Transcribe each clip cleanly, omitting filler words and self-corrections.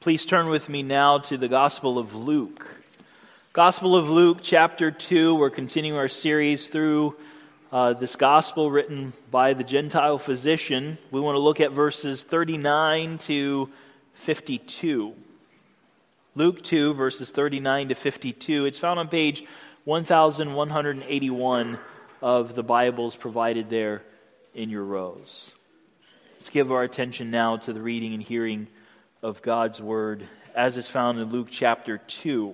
Please turn with me now to the Gospel of Luke. Gospel of Luke, chapter 2. We're continuing our series through this gospel written by the Gentile physician. We want to look at verses 39 to 52. Luke 2, verses 39 to 52. It's found on page 1181 of the Bibles provided there in your rows. Let's give our attention now to the reading and hearing of God's Word as it's found in Luke chapter 2.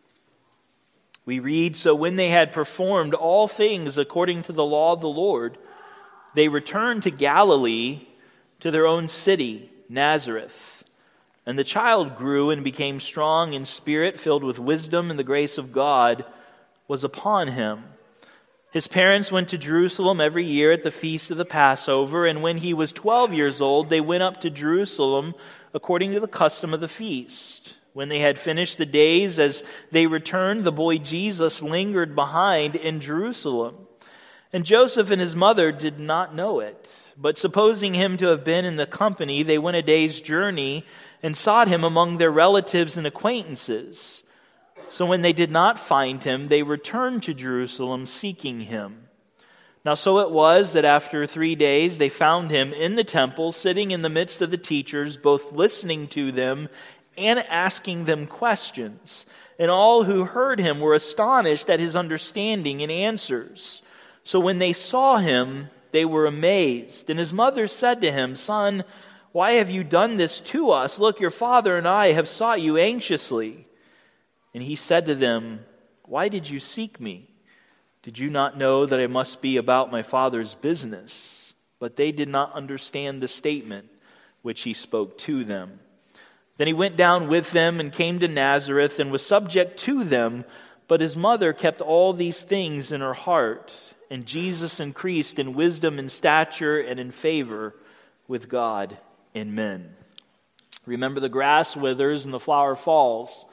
We read, "So when they had performed all things according to the law of the Lord, they returned to Galilee, to their own city, Nazareth. And the child grew and became strong in spirit, filled with wisdom, and the grace of God was upon him. His parents went to Jerusalem every year at the feast of the Passover, and when he was 12 years old, they went up to Jerusalem according to the custom of the feast. When they had finished the days, as they returned, the boy Jesus lingered behind in Jerusalem. And Joseph and his mother did not know it. But supposing him to have been in the company, they went a day's journey and sought him among their relatives and acquaintances. So when they did not find him, they returned to Jerusalem seeking him. Now so it was that after 3 days they found him in the temple, sitting in the midst of the teachers, both listening to them and asking them questions. And all who heard him were astonished at his understanding and answers. So when they saw him, they were amazed. And his mother said to him, "Son, why have you done this to us? Look, your father and I have sought you anxiously." And he said to them, "Why did you seek me? Did you not know that I must be about my Father's business?" But they did not understand the statement which he spoke to them. Then he went down with them and came to Nazareth and was subject to them. But his mother kept all these things in her heart. And Jesus increased in wisdom and stature and in favor with God and men. Remember, the grass withers and the flower falls,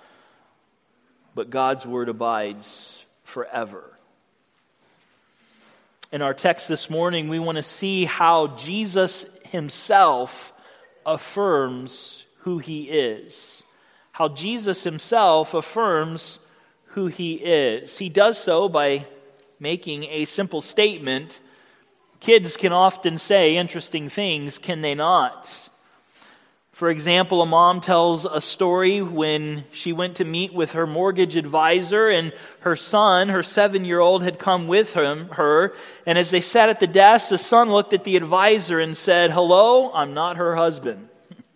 but God's word abides forever. In our text this morning, we want to see how Jesus himself affirms who he is. How Jesus himself affirms who he is. He does so by making a simple statement. Kids can often say interesting things, can they not? For example, a mom tells a story when she went to meet with her mortgage advisor, and her son, her 7-year-old, had come with her. And as they sat at the desk, the son looked at the advisor and said, "Hello, I'm not her husband."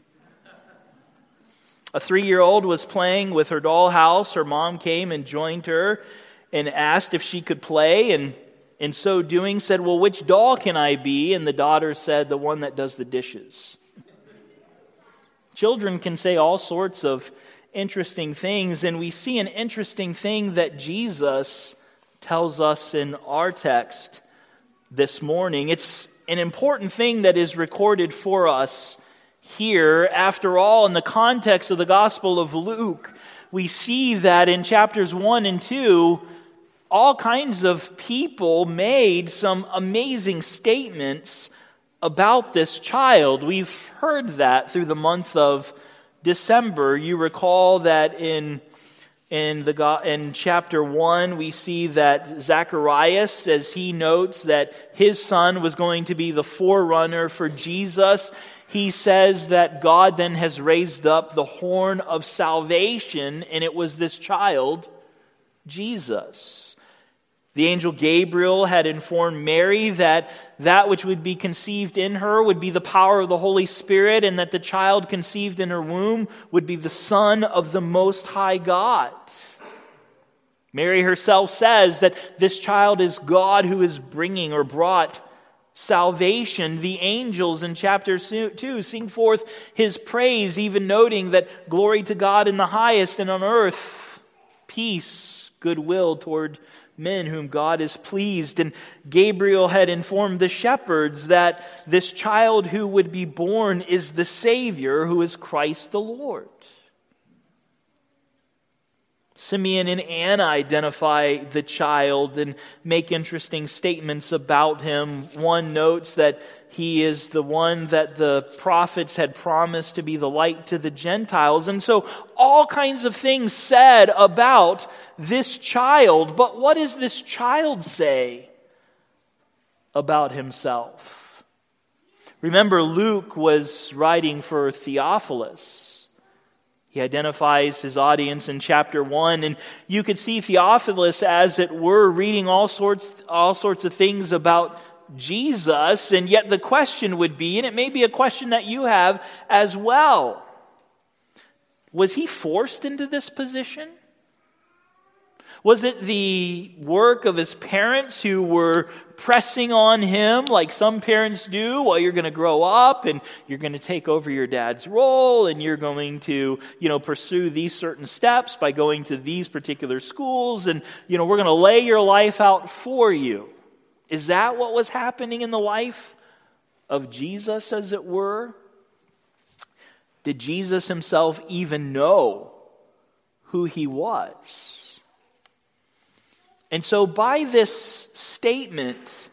A 3-year-old was playing with her dollhouse. Her mom came and joined her and asked if she could play, and in so doing said, "Well, which doll can I be?" And the daughter said, "The one that does the dishes." Children can say all sorts of interesting things, and we see an interesting thing that Jesus tells us in our text this morning. It's an important thing that is recorded for us here. After all, in the context of the Gospel of Luke, we see that in chapters 1 and 2, all kinds of people made some amazing statements about this child. We've heard that through the month of December. You recall that in chapter 1, we see that Zacharias, as he notes that his son was going to be the forerunner for Jesus, he says that God then has raised up the horn of salvation, and it was this child, Jesus. The angel Gabriel had informed Mary that which would be conceived in her would be the power of the Holy Spirit, and that the child conceived in her womb would be the Son of the Most High God. Mary herself says that this child is God who is bringing or brought salvation. The angels in chapter 2 sing forth his praise, even noting that glory to God in the highest, and on earth peace, goodwill toward men whom God is pleased. And Gabriel had informed the shepherds that this child who would be born is the Savior, who is Christ the Lord. Simeon and Anna identify the child and make interesting statements about him. One notes that he is the one that the prophets had promised to be the light to the Gentiles. And so all kinds of things said about this child. But what does this child say about himself? Remember, Luke was writing for Theophilus. He identifies his audience in chapter 1, and you could see Theophilus, as it were, reading all sorts of things about Jesus, and yet the question would be, and it may be a question that you have as well, was he forced into this position? Was it the work of his parents who were pressing on him like some parents do? Well, you're going to grow up and you're going to take over your dad's role and you're going to, pursue these certain steps by going to these particular schools and, we're going to lay your life out for you. Is that what was happening in the life of Jesus, as it were? Did Jesus himself even know who he was? And so by this statement,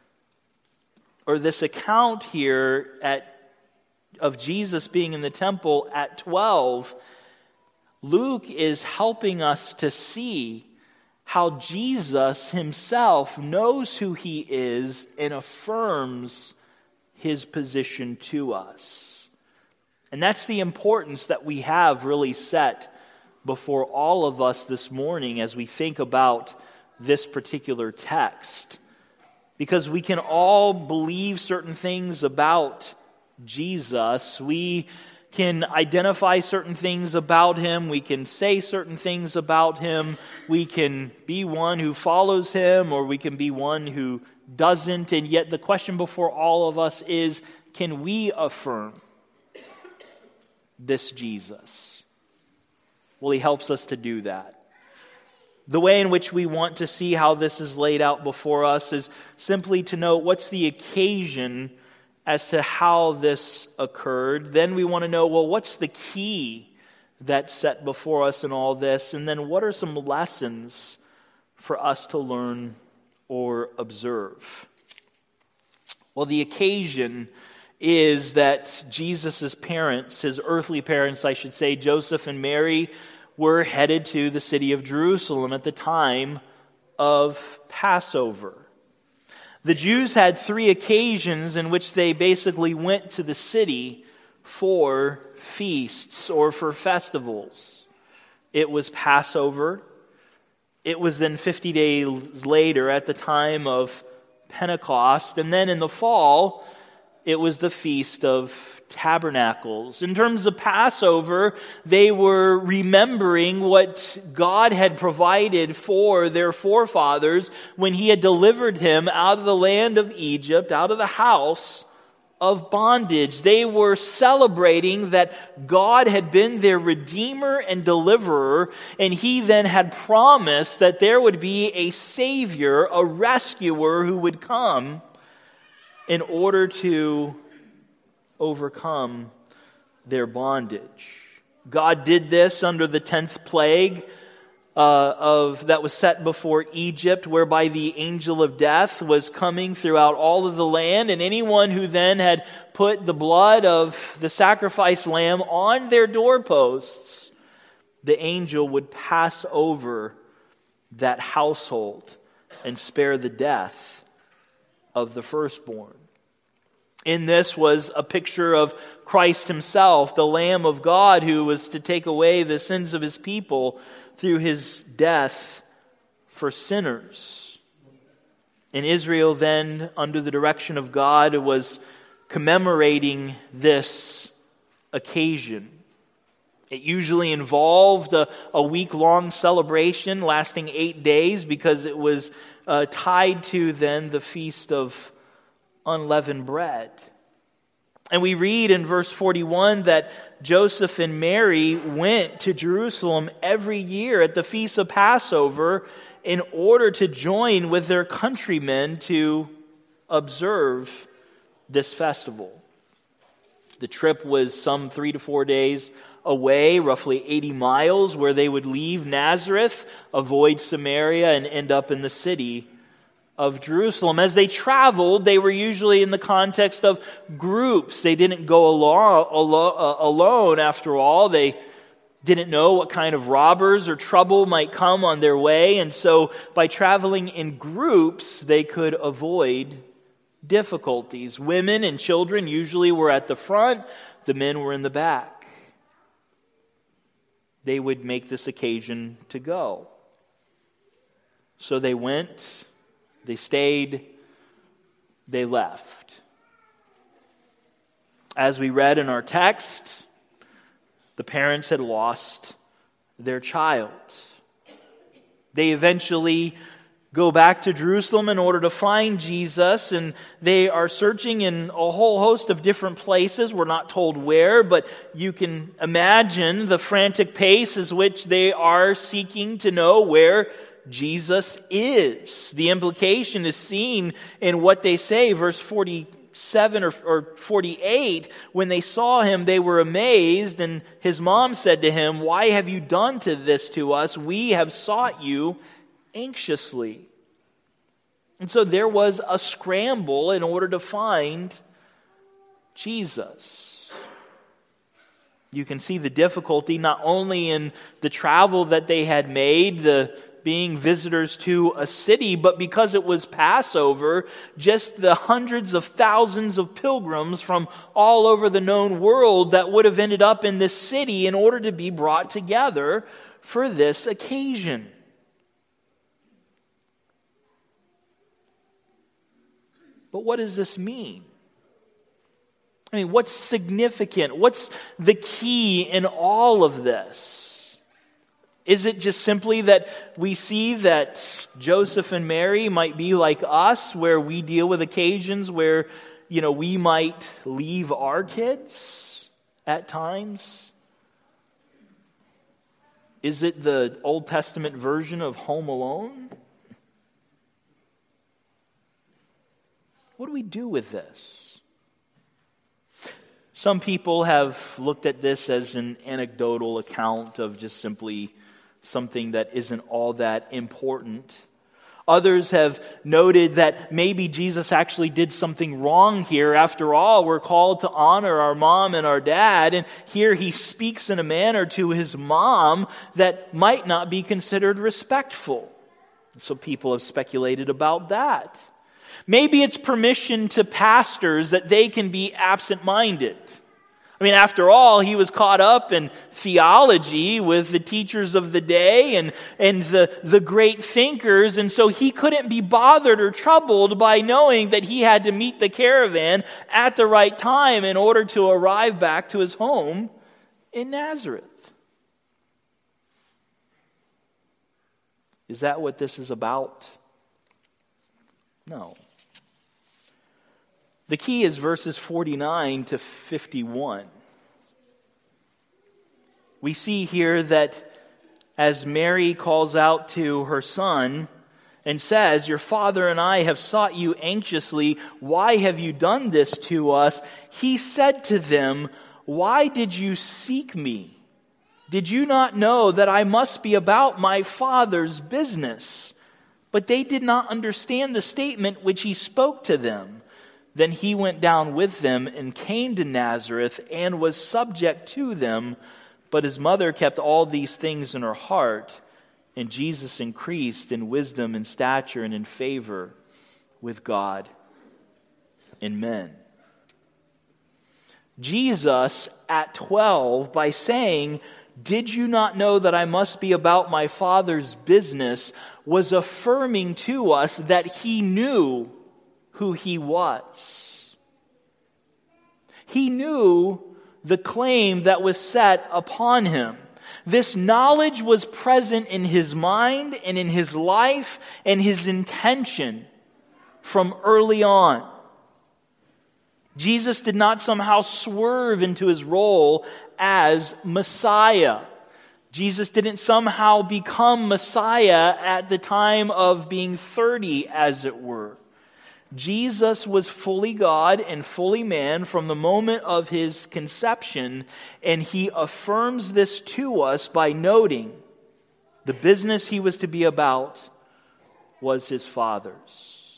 or this account here of Jesus being in the temple at 12, Luke is helping us to see how Jesus himself knows who he is and affirms his position to us. And that's the importance that we have really set before all of us this morning as we think about this particular text. Because we can all believe certain things about Jesus. We can identify certain things about him. We can say certain things about him. We can be one who follows him, or we can be one who doesn't. And yet the question before all of us is, can we affirm this Jesus? Well, he helps us to do that. The way in which we want to see how this is laid out before us is simply to know what's the occasion as to how this occurred. Then we want to know, well, what's the key that's set before us in all this? And then what are some lessons for us to learn or observe? Well, the occasion is that Jesus' parents, his earthly parents, I should say, Joseph and Mary, were headed to the city of Jerusalem at the time of Passover. The Jews had 3 occasions in which they basically went to the city for feasts or for festivals. It was Passover. It was then 50 days later at the time of Pentecost. And then in the fall, it was the Feast of Tabernacles. In terms of Passover, they were remembering what God had provided for their forefathers when he had delivered him out of the land of Egypt, out of the house of bondage. They were celebrating that God had been their Redeemer and Deliverer, and he then had promised that there would be a Savior, a rescuer who would come in order to overcome their bondage. God did this under the 10th plague that was set before Egypt, whereby the angel of death was coming throughout all of the land, and anyone who then had put the blood of the sacrificed lamb on their doorposts, the angel would pass over that household and spare the death of the firstborn. In this was a picture of Christ himself, the Lamb of God, who was to take away the sins of his people through his death for sinners. And Israel then, under the direction of God, was commemorating this occasion. It usually involved a week-long celebration lasting 8 days, because it was tied to then the Feast of Unleavened Bread. And we read in verse 41 that Joseph and Mary went to Jerusalem every year at the Feast of Passover in order to join with their countrymen to observe this festival. The trip was some 3 to 4 days away, roughly 80 miles, where they would leave Nazareth, avoid Samaria, and end up in the city of Jerusalem. As they traveled, they were usually in the context of groups. They didn't go alone, after all. They didn't know what kind of robbers or trouble might come on their way. And so by traveling in groups, they could avoid difficulties. Women and children usually were at the front. The men were in the back. They would make this occasion to go. So they went, they stayed, they left. As we read in our text, the parents had lost their child. They eventually go back to Jerusalem in order to find Jesus, and they are searching in a whole host of different places. We're not told where, but you can imagine the frantic pace as which they are seeking to know where Jesus is. The implication is seen in what they say, verse 47 or 48. When they saw him, they were amazed, and his mom said to him, "Why have you done this to us? We have sought you anxiously." And so there was a scramble in order to find Jesus. You can see the difficulty not only in the travel that they had made, the being visitors to a city, but because it was Passover, just the hundreds of thousands of pilgrims from all over the known world that would have ended up in this city in order to be brought together for this occasion. But what does this mean? I mean, what's significant? What's the key in all of this? Is it just simply that we see that Joseph and Mary might be like us, where we deal with occasions where, we might leave our kids at times? Is it the Old Testament version of Home Alone? What do we do with this? Some people have looked at this as an anecdotal account of just simply something that isn't all that important. Others have noted that maybe Jesus actually did something wrong here. After all, we're called to honor our mom and our dad, and here he speaks in a manner to his mom that might not be considered respectful. So people have speculated about that. Maybe it's permission to pastors that they can be absent-minded. I mean, after all, he was caught up in theology with the teachers of the day and the great thinkers, and so he couldn't be bothered or troubled by knowing that he had to meet the caravan at the right time in order to arrive back to his home in Nazareth. Is that what this is about? No. The key is verses 49 to 51. We see here that as Mary calls out to her son and says, "Your father and I have sought you anxiously. Why have you done this to us?" He said to them, "Why did you seek me? Did you not know that I must be about my Father's business?" But they did not understand the statement which he spoke to them. Then he went down with them and came to Nazareth and was subject to them. But his mother kept all these things in her heart. And Jesus increased in wisdom and stature and in favor with God and men. Jesus at 12, by saying, "Did you not know that I must be about my Father's business?" was affirming to us that he knew who he was. He knew the claim that was set upon him. This knowledge was present in his mind and in his life and his intention from early on. Jesus did not somehow swerve into his role as Messiah. Jesus didn't somehow become Messiah at the time of being 30, as it were. Jesus was fully God and fully man from the moment of his conception, and he affirms this to us by noting the business he was to be about was his Father's.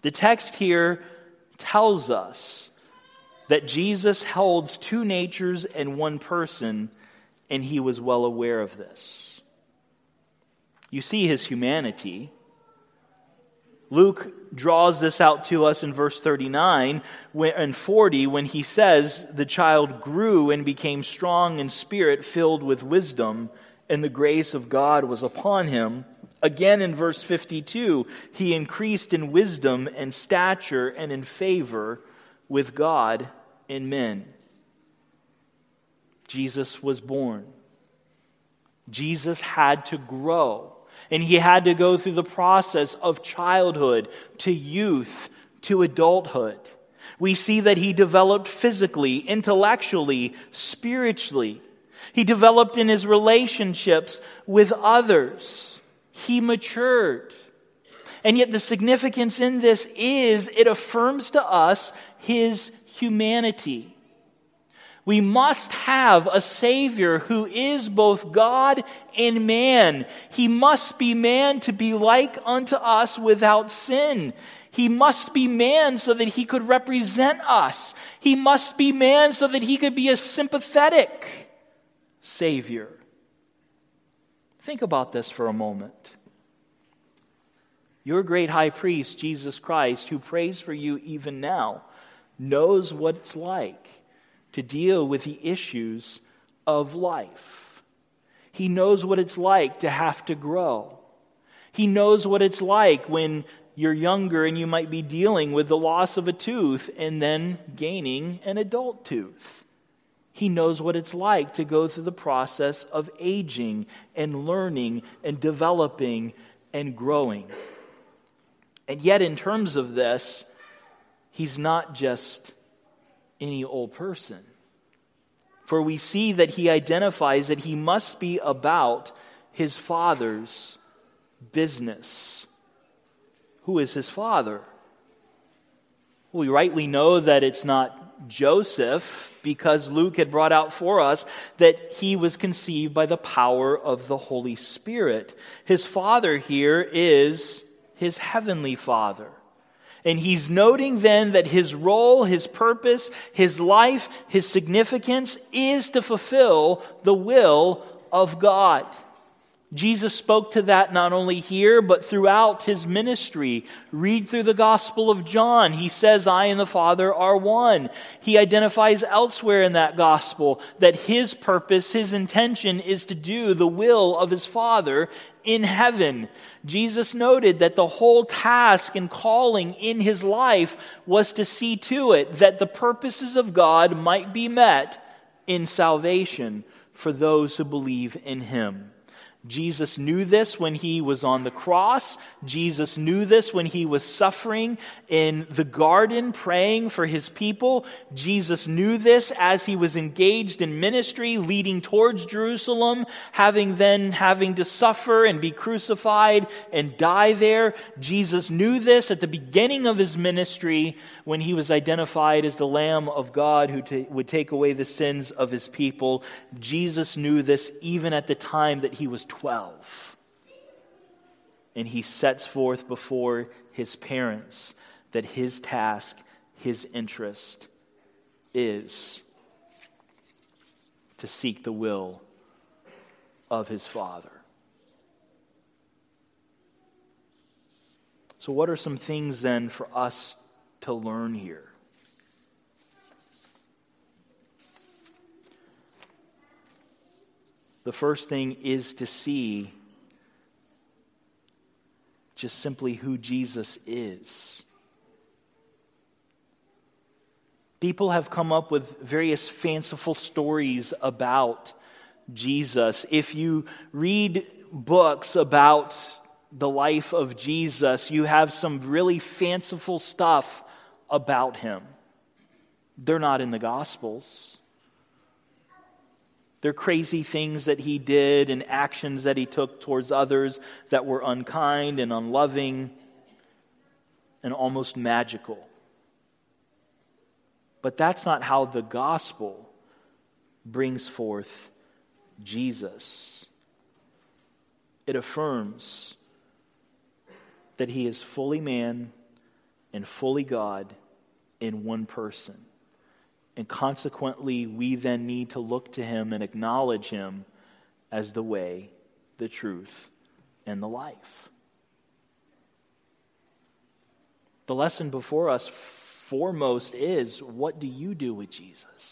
The text here tells us that Jesus holds two natures in one person, and he was well aware of this. You see his humanity. Luke draws this out to us in verse 39 and 40 when he says, the child grew and became strong in spirit, filled with wisdom, and the grace of God was upon him. Again in verse 52, he increased in wisdom and stature and in favor with God and men. Jesus was born. Jesus had to grow. And he had to go through the process of childhood to youth to adulthood. We see that he developed physically, intellectually, spiritually. He developed in his relationships with others. He matured. And yet the significance in this is it affirms to us his humanity. We must have a Savior who is both God and man. He must be man to be like unto us without sin. He must be man so that he could represent us. He must be man so that he could be a sympathetic Savior. Think about this for a moment. Your great high priest, Jesus Christ, who prays for you even now, knows what it's like to deal with the issues of life. He knows what it's like to have to grow. He knows what it's like when you're younger and you might be dealing with the loss of a tooth and then gaining an adult tooth. He knows what it's like to go through the process of aging and learning and developing and growing. And yet in terms of this, he's not just any old person. For we see that he identifies that he must be about his Father's business. Who is his father? We rightly know that it's not Joseph, because Luke had brought out for us that he was conceived by the power of the Holy Spirit. His father here is his heavenly Father. And he's noting then that his role, his purpose, his life, his significance is to fulfill the will of God. Jesus spoke to that not only here, but throughout his ministry. Read through the Gospel of John. He says, I and the Father are one. He identifies elsewhere in that Gospel that his purpose, his intention is to do the will of his Father in heaven. Jesus noted that the whole task and calling in his life was to see to it that the purposes of God might be met in salvation for those who believe in him. Jesus knew this when he was on the cross. Jesus knew this when he was suffering in the garden praying for his people. Jesus knew this as he was engaged in ministry leading towards Jerusalem, having to suffer and be crucified and die there. Jesus knew this at the beginning of his ministry when he was identified as the Lamb of God who would take away the sins of his people. Jesus knew this even at the time that he was 12. And he sets forth before his parents that his task, his interest is to seek the will of his Father. So what are some things then for us to learn here? The first thing is to see just simply who Jesus is. People have come up with various fanciful stories about Jesus. If you read books about the life of Jesus, you have some really fanciful stuff about him. They're not in the Gospels. They're crazy things that he did and actions that he took towards others that were unkind and unloving and almost magical. But that's not how the gospel brings forth Jesus. It affirms that he is fully man and fully God in one person. And consequently, we then need to look to him and acknowledge him as the way, the truth, and the life. The lesson before us foremost is, what do you do with Jesus?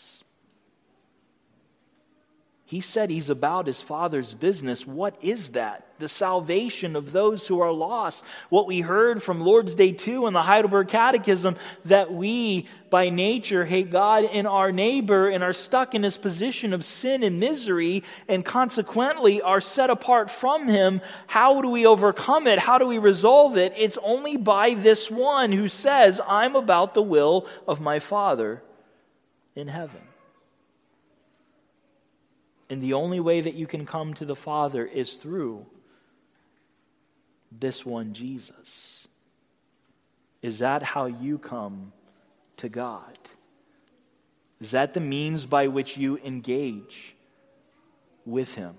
He said he's about his Father's business. What is that? The salvation of those who are lost. What we heard from Lord's Day 2 in the Heidelberg Catechism, that we by nature hate God and our neighbor and are stuck in this position of sin and misery and consequently are set apart from him. How do we overcome it? How do we resolve it? It's only by this one who says, I'm about the will of my Father in heaven. And the only way that you can come to the Father is through this one, Jesus. Is that how you come to God? Is that the means by which you engage with him?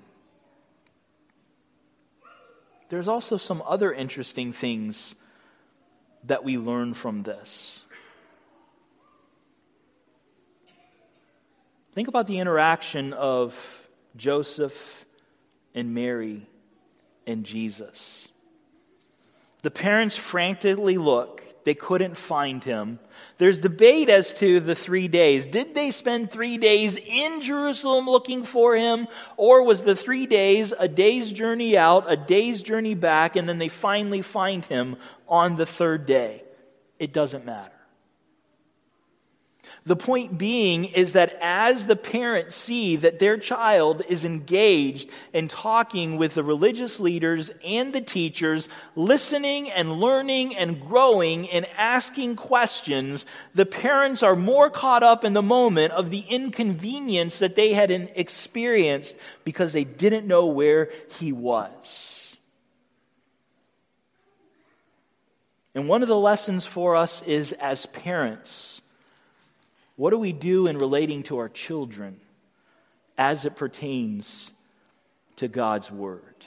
There's also some other interesting things that we learn from this. Think about the interaction of Joseph and Mary and Jesus. The parents frantically look. They couldn't find him. There's debate as to the 3 days. Did they spend 3 days in Jerusalem looking for him? Or was the 3 days a day's journey out, a day's journey back, and then they finally find him on the third day? It doesn't matter. The point being is that as the parents see that their child is engaged in talking with the religious leaders and the teachers, listening and learning and growing and asking questions, the parents are more caught up in the moment of the inconvenience that they had experienced because they didn't know where he was. And one of the lessons for us is, as parents, what do we do in relating to our children as it pertains to God's Word?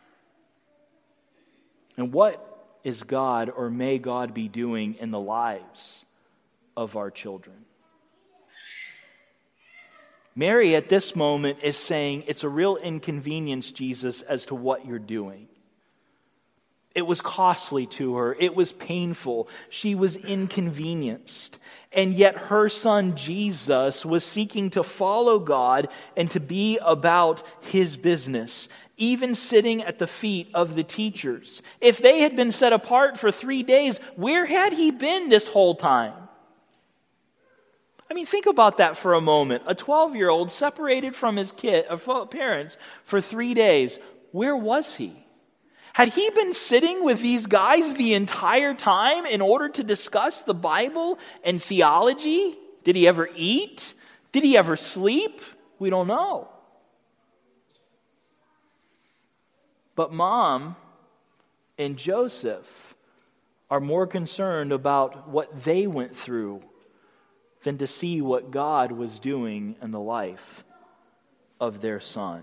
And what is God, or may God be doing in the lives of our children? Mary at this moment is saying, it's a real inconvenience, Jesus, as to what you're doing. It was costly to her. It was painful. She was inconvenienced. And yet her son Jesus was seeking to follow God and to be about his business, even sitting at the feet of the teachers. If they had been set apart for 3 days, where had he been this whole time? I mean, think about that for a moment. A 12-year-old separated from his parents for 3 days. Where was he? Had he been sitting with these guys the entire time in order to discuss the Bible and theology? Did he ever eat? Did he ever sleep? We don't know. But Mom and Joseph are more concerned about what they went through than to see what God was doing in the life of their son.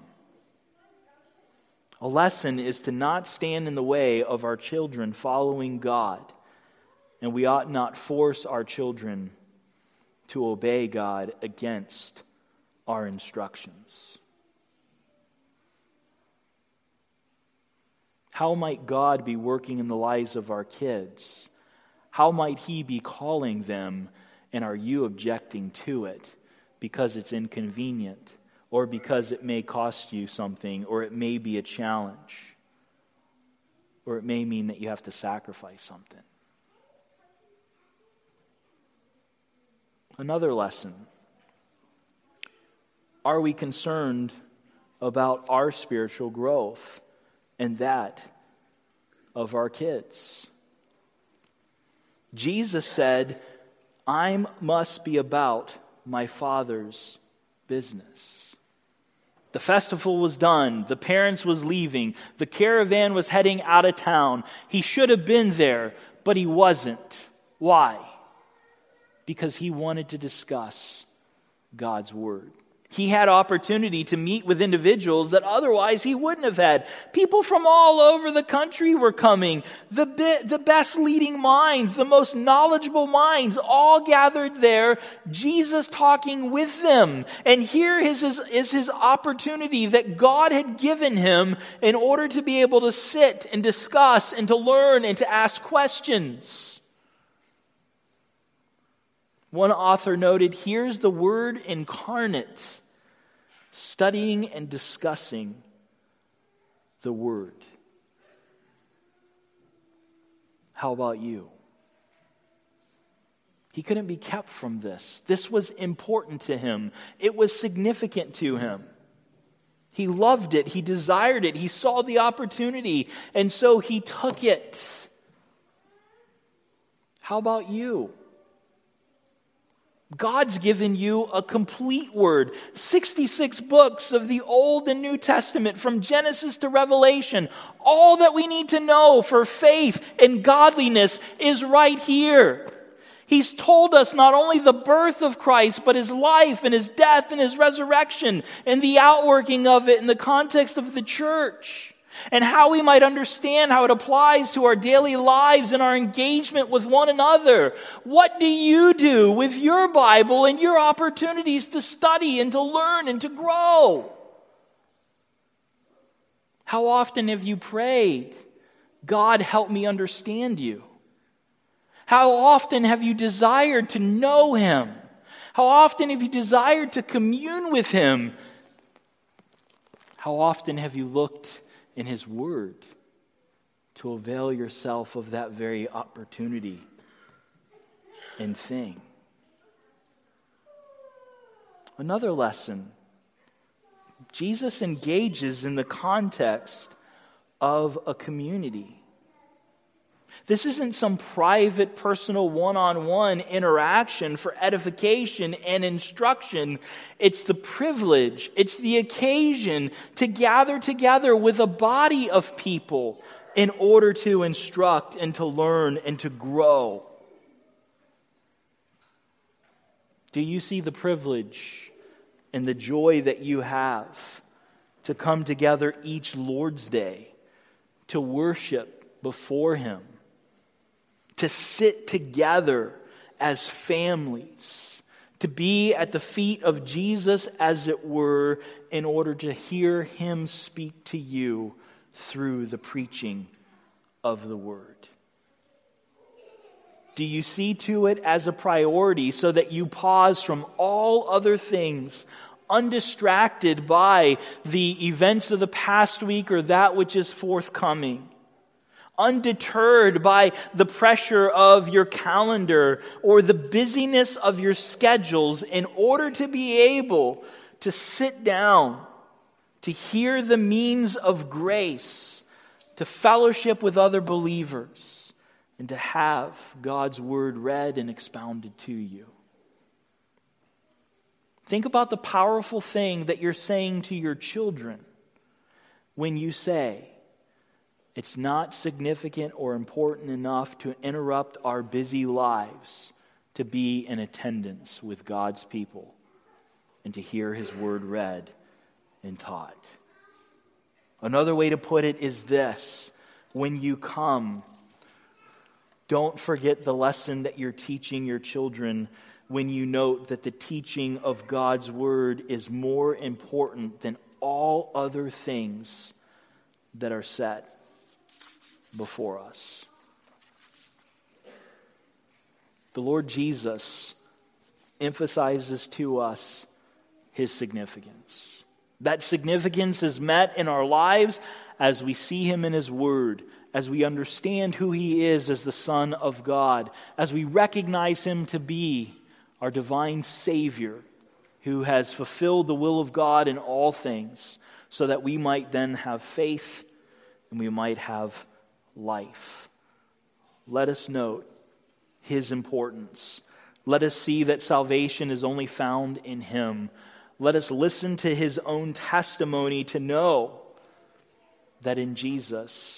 A lesson is to not stand in the way of our children following God, and we ought not force our children to obey God against our instructions. How might God be working in the lives of our kids? How might he be calling them, and are you objecting to it because it's inconvenient? Or because it may cost you something, or it may be a challenge, or it may mean that you have to sacrifice something. Another lesson. Are we concerned about our spiritual growth and that of our kids? Jesus said, I must be about my Father's business. The festival was done. The parents was leaving. The caravan was heading out of town. He should have been there, but he wasn't. Why? Because he wanted to discuss God's Word. He had opportunity to meet with individuals that otherwise he wouldn't have had. People from all over the country were coming. The best leading minds, the most knowledgeable minds, all gathered there, Jesus talking with them. And here is his opportunity that God had given him in order to be able to sit and discuss and to learn and to ask questions. One author noted, here's the Word incarnate, studying and discussing the Word. How about you? He couldn't be kept from this. This was important to him. It was significant to him. He loved it. He desired it. He saw the opportunity, and so he took it. How about you? God's given you a complete word. 66 books of the Old and New Testament, from Genesis to Revelation. All that we need to know for faith and godliness is right here. He's told us not only the birth of Christ, but his life and his death and his resurrection and the outworking of it in the context of the church. And how we might understand how it applies to our daily lives and our engagement with one another. What do you do with your Bible and your opportunities to study and to learn and to grow? How often have you prayed, God, help me understand you? How often have you desired to know him? How often have you desired to commune with him? How often have you looked in his word to avail yourself of that very opportunity and thing? Another lesson. Jesus engages in the context of a community. This isn't some private, personal, one-on-one interaction for edification and instruction. It's the privilege, it's the occasion to gather together with a body of people in order to instruct and to learn and to grow. Do you see the privilege and the joy that you have to come together each Lord's Day to worship before him? To sit together as families, to be at the feet of Jesus, as it were, in order to hear him speak to you through the preaching of the word. Do you see to it as a priority so that you pause from all other things, undistracted by the events of the past week or that which is forthcoming? Undeterred by the pressure of your calendar or the busyness of your schedules, in order to be able to sit down, to hear the means of grace, to fellowship with other believers, and to have God's word read and expounded to you. Think about the powerful thing that you're saying to your children when you say, it's not significant or important enough to interrupt our busy lives to be in attendance with God's people and to hear his word read and taught. Another way to put it is this: when you come, don't forget the lesson that you're teaching your children when you note that the teaching of God's word is more important than all other things that are set before us. The Lord Jesus emphasizes to us his significance. That significance is met in our lives as we see him in his word, as we understand who he is as the Son of God, as we recognize him to be our divine Savior who has fulfilled the will of God in all things, so that we might then have faith and we might have life. Let us note his importance. Let us see that salvation is only found in him. Let us listen to his own testimony to know that in Jesus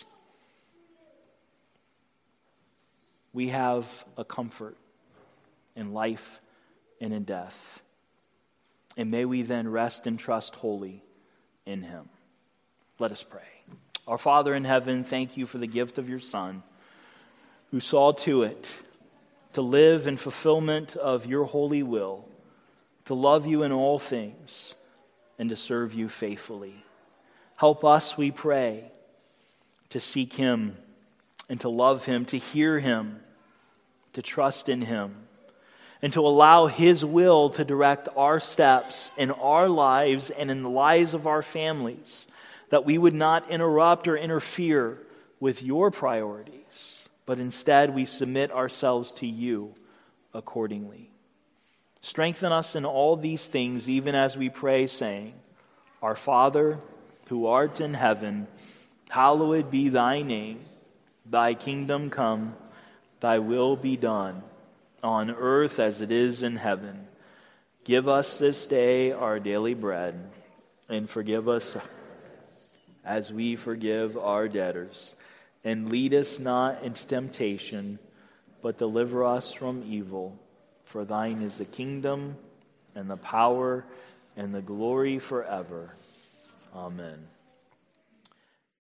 we have a comfort in life and in death. and may we then rest and trust wholly in him. Let us pray. Our Father in heaven, thank you for the gift of your Son, who saw to it to live in fulfillment of your holy will, to love you in all things, and to serve you faithfully. Help us, we pray, to seek him and to love him, to hear him, to trust in him, and to allow his will to direct our steps in our lives and in the lives of our families, that we would not interrupt or interfere with your priorities, but instead we submit ourselves to you accordingly. Strengthen us in all these things, even as we pray, saying, Our Father, who art in heaven, hallowed be thy name. Thy kingdom come, thy will be done, on earth as it is in heaven. Give us this day our daily bread, and forgive us as we forgive our debtors. And lead us not into temptation, but deliver us from evil. For thine is the kingdom, and the power, and the glory forever. Amen.